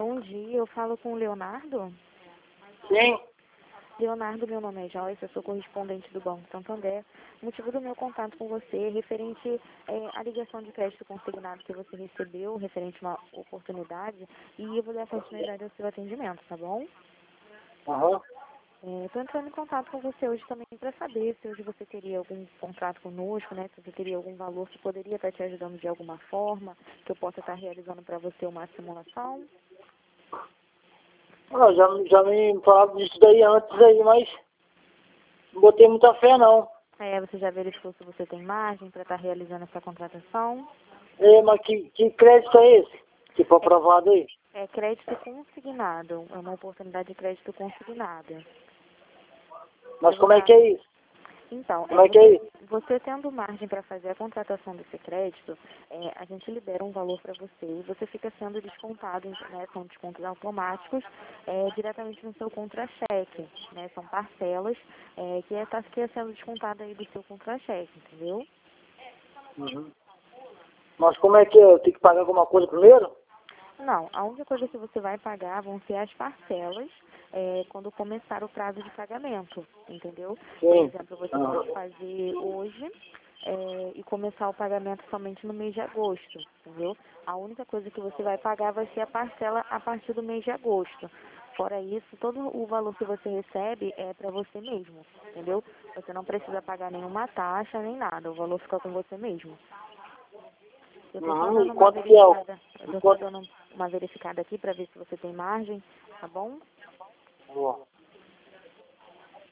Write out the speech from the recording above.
Bom dia, eu falo com o Leonardo. Sim. Leonardo, meu nome é Joyce, eu sou correspondente do Banco Santander. O motivo do meu contato com você é referente à ligação de crédito consignado que você recebeu, referente a uma oportunidade, e eu vou dar continuidade ao seu atendimento, tá bom? Aham. Estou entrando em contato com você hoje também para saber se hoje você teria algum contrato conosco, né? Se você teria algum valor que poderia estar te ajudando de alguma forma, que eu possa estar realizando para você uma simulação. Já me falaram disso daí antes aí, mas não botei muita fé não. Você já verificou se você tem margem para estar realizando essa contratação? Mas que crédito é esse? Que foi aprovado aí? É crédito consignado, é uma oportunidade de crédito consignado. Mas como é que é isso? Então, Como é que é isso? você tendo margem para fazer a contratação desse crédito, a gente libera um valor para você e você fica sendo descontado, né, são descontos automáticos diretamente no seu contra-cheque, né, são parcelas que é sendo descontada aí do seu contra-cheque, entendeu? Uhum. Mas como é que é? Eu tenho que pagar alguma coisa primeiro? Não, a única coisa que você vai pagar vão ser as parcelas quando começar o prazo de pagamento, entendeu? Por Sim. exemplo, você pode fazer hoje e começar o pagamento somente no mês de agosto, entendeu? A única coisa que você vai pagar vai ser a parcela a partir do mês de agosto. Fora isso, todo o valor que você recebe é para você mesmo, entendeu? Você não precisa pagar nenhuma taxa nem nada, o valor fica com você mesmo. Eu estou só E dando uma quanto que é? verificada. Eu E estou só quanto... dando uma verificada aqui para ver se você tem margem, tá bom? Ó.